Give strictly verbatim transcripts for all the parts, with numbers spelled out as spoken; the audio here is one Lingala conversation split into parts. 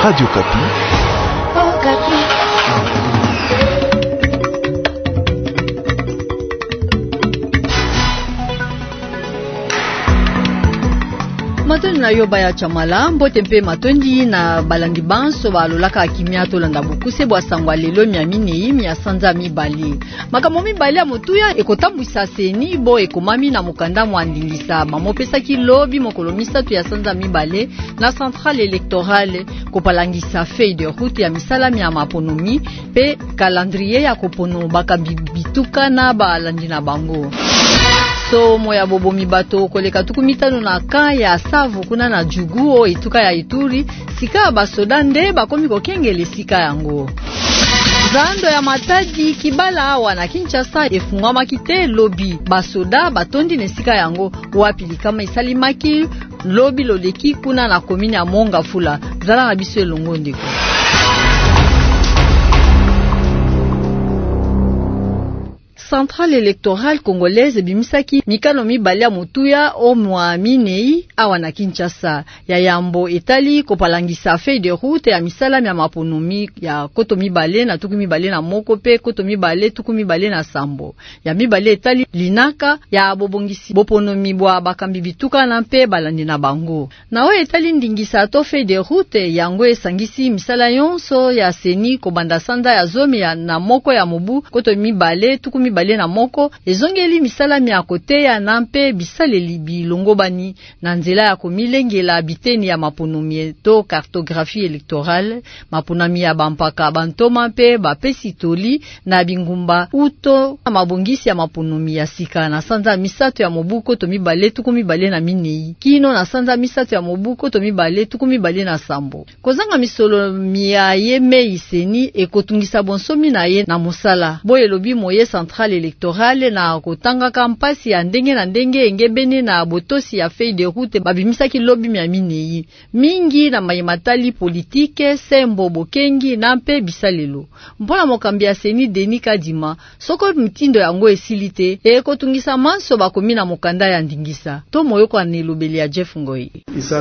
Radio Kapi. Oh, Kapi. Matoni na yoba ya chamala mbote mpe matondi na balandi banso balolaka akimia tolanda bukuse bwa sangwa lelo mia minei mia sanza mibale makambo mibale ya motuya ekotambwisa seni bo ekomami na mokanda mwandingisa mamopesaki lobi mokolo misatu ya sanza mibale na centrale électorale kopalangisa feuille de route ya misala ya maponomi pe calendrier ya kopono baka bituka na balandi na bango. So moya bobo mibato koleka tukumitano na ka ya savu kuna na juguo ituka ya Ituri sika basoda nde bakomi kokengele sika yango. Zando ya Matadi Kibala awa na Kinshasa efungwama kite lobi basoda batondi ne sika yango wapili kama isalimaki lobi loleki kuna na komini ya Monga Fula zala na biso elongo ndeko. Centrale électorale congolaise bimisaki mikano mibale ya motuya o mwa minei awa na Kinshasa ya yambo etali kopalangisa feuille de route ya misala ya maponomi ya koto mibale na tuku mibale na moko pe koto mibale tuku mibale na sambo ya mibale etali linaka ya bobongisi boponomi bwa bakambi bituka na mpe balandi na bango na o etali ndingisa to feuille de route yango esangisi misala yonso ya seni kobanda sanda ya zomi ya na moko ya mobu koto mibale tuku mibale na moko ezongeli misala ya kote ya nampe bisaleli bilongo bani na nzela ya komilengela biteni ya maponomi to cartographie électorale maponami ya bampaka bantoma mpe bapesi toli na bingumba uto mabongisi ya maponomi ya sika na sanza misato ya mobuko to mibale tuku mibale na minei kino na sanza misato ya mobuko to mibale tuku mibale na sambo kozanga misolo mia ye meiseni ekotungisa bonsomi na ye na mosala boye lobi moye centrale électorale na kotanga kampasi ya ndenge na ndenge engebene na botosi ya feuille de route babimisaki lobi mia minei mingi na mayimatali politique sembo bokengi na mpe bisalelo mpona mokambi ya seni Denis Kadima soko mitindo yango esilite ekotungisa manso bakomi na mokanda ya ndingisa to moyoko anelobeli ya Jeff Ngoi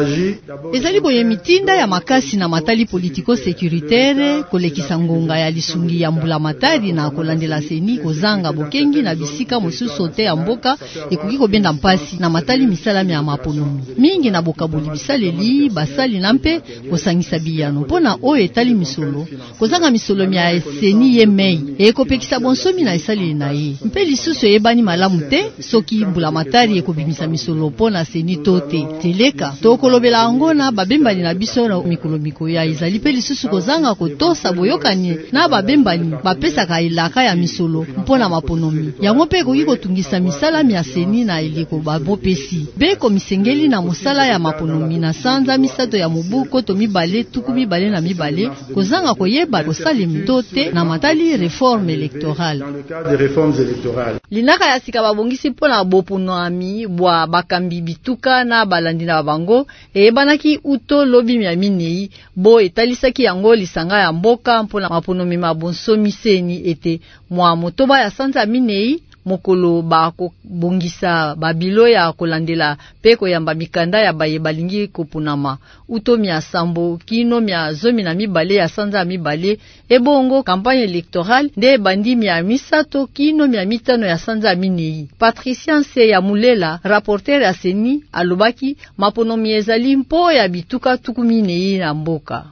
ezali boye mitinda ya makasi na matali politiko sécuritaire kolekisa ngonga ya lisungi ya mbula matadi na kolandela seni kozanga bokengi na bisika mosusu te ya mboka ekoki kobenda mpasi na matali misalami ya maponomi mingi na bokabuli bisaleli basali na mpe kosangisa biyano mpona oyo etali misolo kozanga misolo mia seni ye mei ekopekisa bonsomi na esaleli na ye mpe lisusu eyebani malamu te soki mbula matari ekobimisa misolo mpona seni to te teleka tokolobela yango na babembani na biso na mikolo mikoya ezali mpe lisusu kozanga kotosa boyokani na babembani bapesaka elaka ya misolo mpona maponomi yango mpe ekoki kotungisa misala ya seni na eliko babopesi beko misengeli na mosala ya maponomi na sanza misato ya mobuko to mibale tuku mibale na mibale kozanga koyeba kosalemi to te na matali réforme électorale linaka ya sika babongisi mpona boponoami bwa bakambi bituka na balandi na bango eyebanaki uto lobi mia minei bo etalisaki yango lisanga ya mboka mpona maponomi mabonsomi seni ete mwa motoba ya sanza minei mokolo bako bongisa babilo ya kolandela pe koyamba mikanda ya baye balingi kopunama uto mia sambo kino mia zomi na mibale ya sanza mibale ebongo campagne électorale nde bandi mia misato kino mia mitano ya sanza minei. Patricien Se ya Mulela rapporteur ya seni alobaki maponomi ezali mpo ya bituka tuku minei na mboka.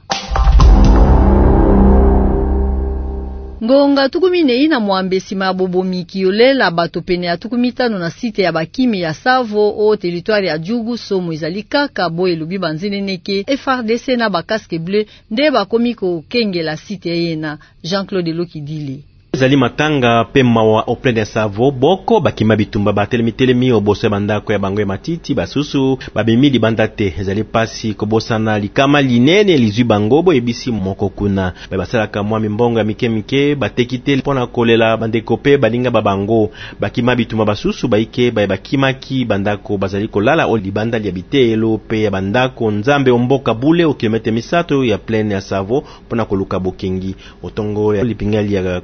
Ngonga tukumine ina mwambesi mabobomi kiolela bato pene ya tukumitano na site ya bakimi ya Savo o territoire ya Jugu somo izali kaka boye lubi banzine neke F R D C na bakaske bleu nde bakomi ko kengela site yena Jean-Claude Lokidile. Zali matanga pe mawa auprès de Savo boko bakima bitumba batelemi telemi oboso bandako ya bango ya matiti basusu babimi di bandate zali pasi kobosana likama linene lizwi bango bo ebisi moko kuna basalaka mwa mimbongo ya mike mike batekite pona kolela bandeko pe balinga babango bakima bitumba basusu baike ba bakimaki bandako bazali kolala o libanda ya bitelo pe ya bandako nzambe omboka bule o kilometre misato ya plaine ya Savo pona koluka bokengi otongo ya lipingali ya Croix Rouge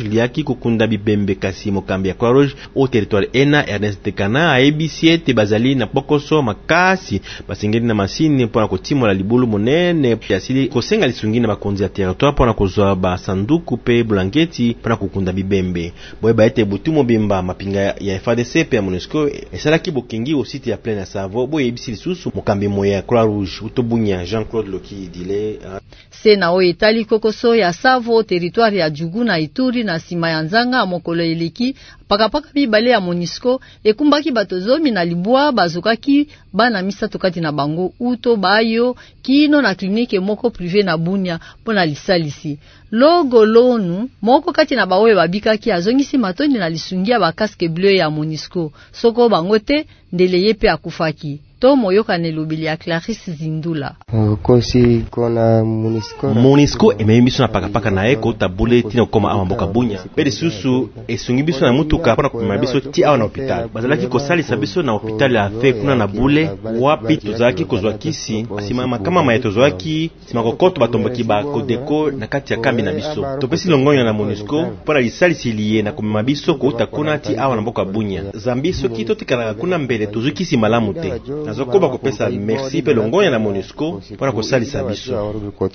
liaki kukunda bibembe kasi mokambi ya Croix Rouge au territoire ena. Ernest Tekana aebisi ete bazali na pokoso makasi basengeli na masini mpona kotimola libulu monene asili kosenga lisungi na bakonzi ya territoire mpona kozwa basanduku pe blanketi mpona kukunda bibembe. Boyeba ete butu mobimba mapinga ya F A R D C pe ya MONUSCO esalaki bokengi au site ya Plaine ya Savo. Boyebisi lisusu mokambi moya ya Croix Rouge utobunya Jean-Claude Loki dile sena o etali kokoso ya Savo territoire ya Djugu na Ituri na sima ya nzanga mokolo eleki pakapaka mibale ya MONUSCO ekumbaki bato zomi na libwa bazokaki bana misato kati na bango uto bayo kino na klinike moko privé na Bunia pona lisalisi. Logo lonu moko kati na bawe babikaki azongisi matoni na lisungia ba casque bleu ya MONUSCO soko bango te ndele yepe akufaki. Tomo yoka nelubili ya Clarisse Zindula. Kosi kona MONUSCO MONUSCO ememiso na pakapaka na eko tabule tina koma amamboka Bunya. Pede susu esungi biso na mutuka pona kupima biso ti awa na hospital. Bazalaki kosalisa biso na hospital ya fe kuna na bule wapi tuzaki kozwa kisi simama kama maeto zwaki simakokoto batomboki ba kodeko na kati ya kambi na biso. Topesi longonya na MONUSCO pona lisalisi liye na kumima biso ko utakuna ti awa na mboka Bunya. Zambiso kito tikala kuna mbele tuzukisi malamu te. Nazokoba kopesa merci pe longonya na MONUSCO pona kosalisa biso.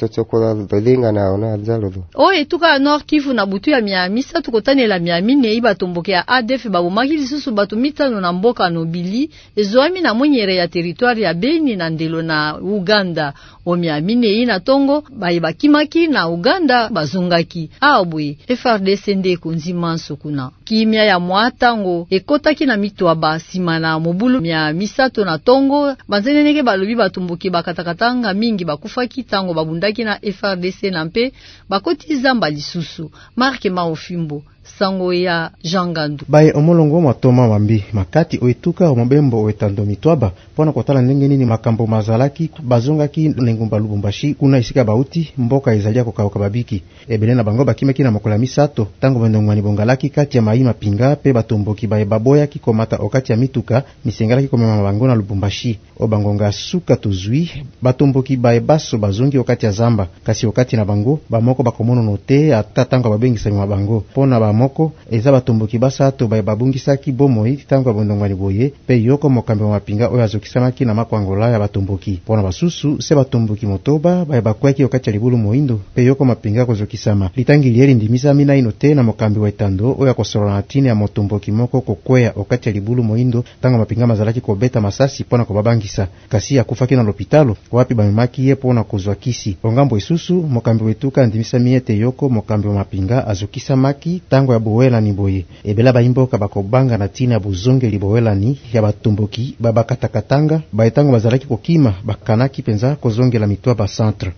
O etuka Nord Kivu na butu ya Miami sa tukotanela Miami ne batomboke ya A D F babomaki lisusu bato mitano na mboka Nobili ezoami na mwenyere ya territoire ya Beni na ndelo na Uganda. O Miami ne ina tongo bayibakimaki na Uganda bazongaki. Abwe F A R D C nde kunzima sokuna. Kimia ya mwatango ekotaki na mitwa basima na mobulu mia misato na tongo banzeneneke balobi batumbuki bakatakatanga mingi bakufaki tango babundaki na F A R D C na mpe bakoti zamba lisusu. Mark Maofimbo sango ya Jangandu baye omolongo matoma mambi makati oetuka omobembo oetando mitwaba pona kotala ndenge nini makambo mazalaki bazongaki nengumba Lubumbashi kuna isika bauti mboka ezalia kokauka babiki ebele na bango bakimeki na mokola misato tango bendongwani bongalaki kati ya maima pinga pe batomboki baye baboya kikomata okati ya mituka misengalaki komema bango na Lubumbashi obangonga suka tuzui batomboki baye baso bazongi okati ya zamba kasi okati na bango bamoko bakomono note ata tango babengisa mabango pona ba moko eza batomboki basato baye babungisaki bomoi tango bondongwani boye pe yoko mokambe wa mapinga oyo azokisamaki na makwangola ya batomboki pona basusu se batomboki motoba baye bakwaki okati ya libulu moindo pe yoko mapinga kozokisama litangi lieri ndimisa mina inote na mokambi wa etando oyo akosolola na tine ya motomboki moko kokwea okati ya libulu moindo tango mapinga mazalaki kobeta masasi pona kobabangisa kasi akufaki na lopitalo wapi bamemaki ye pona kozwa kisi ongambo isusu mokambi wetuka ndimisa miete yoko mokambi wa mapinga azokisamaki tango ya bowelani boye ebela baimboka bakobanga na tina ya buzongeli bowelani ya batomboki babakatakatanga baetango bazalaki kokima bakanaki penza kozongela mitwa ba centre.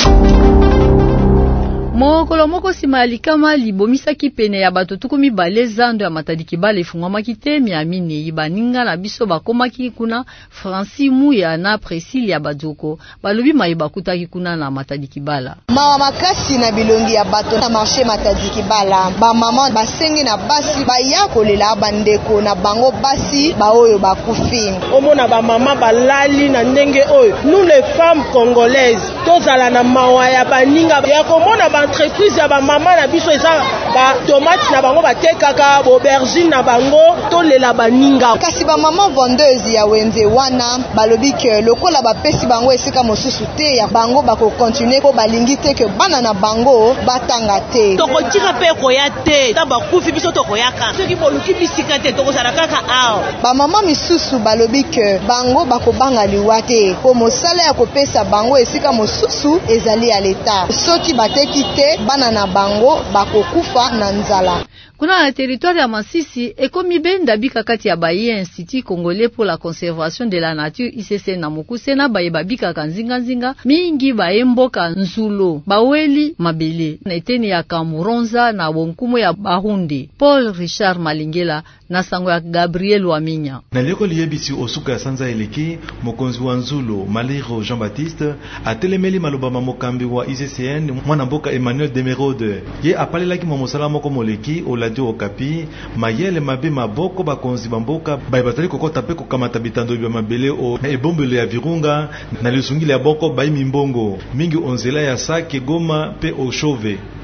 Mokolo moko sima alikama libomisaki pene ya bato tukumi bale zando ya matadiki bale fungwamaki te Miami ne ibaninga na biso bakomaki kuna Francis Muya na Priscilla Bajoko balobi mayiba kutaki kuna na matadiki bala mawa makasi na bilongi ya bato na marché matadiki bala ba mama basengi na basi baya kolela bandeko na bango basi baoyo bakufi omona ba mama balali na ndenge oyo nous les femmes congolaises tozala na mawa ya baninga ya komona ba entreprise ya ba mama na biso eza ba tomate na bango batekaka bo aubergine na bango tolela baninga kasi ba mama vendeuse ya wenze wana balobi ke lokola bapesi bango esika mosusu te ya bango bako continuer ko balingi te ke bana na bango batanga te tokotika pe koya te ta bakufi biso tokoyaka soki boluki bisika te tokozala kaka ao ba mama misusu balobi ke bango bako banga liwa te po mosala ya kopesa bango esika mosusu ezali ya leta soki bateki te bana na bango bakokufa na nzala. Kuna na territoire ya Masisi ekomi benda bika kati ya baye Institut Congolais pour la conservation de la nature I C C na mokuse na baye babika kanzinga nzinga mingi baye mboka nzulo baweli mabele na eteni ya Kamuronza na bonkumo ya Bahunde. Paul Richard Malingela na sango ya Gabriel Waminya na leko liyebisi osuka ya sanza eleki mokonzi wa nzulo Maliro Jean-Baptiste atelemeli maloba mokambi wa I C C N mwana mboka Emmanuel Demerode ye apalelaki momosala moko moleki o Radio Okapi mayele mabe maboko bakonzi bamboka baye batali kokota pe kokamata bitando bya mabele o ebombele ya Virunga na lusungile ya boko bayi mimbongo mingi onzela ya Sake Goma pe Oshove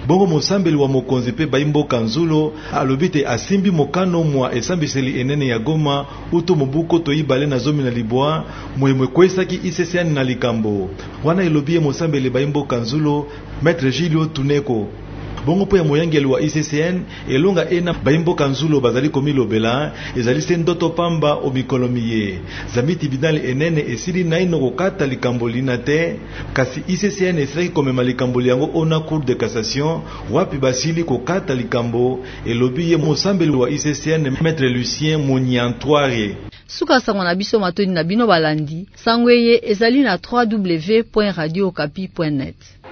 bongo mosambeli wa mokonzi pe baimboka nzulo alobi te asimbi mokano mwa esambiseli enene ya Goma uto mobuko toyibale na zomi na libwa mwemwe kwesaki I C C N na likambo wana elobi mosambeli baimboka nzulo Maître Gilio Tuneko. Bongo po ya moyangeli wa I C C N elonga ena baimboka nzulo bazali komilobela ezali se ndoto pamba o mikolomiye zamiti bidali enene esili naino kokata likambo lina te kasi I C C N esili komema likambo liango ona Cour de Cassation wapi basili kokata likambo elobi ye mosambeli wa I C C N Maître Lucien Monyantoire. Suka sango na biso matoni na bino balandi sangweye ezali na w w w point radio okapi point net.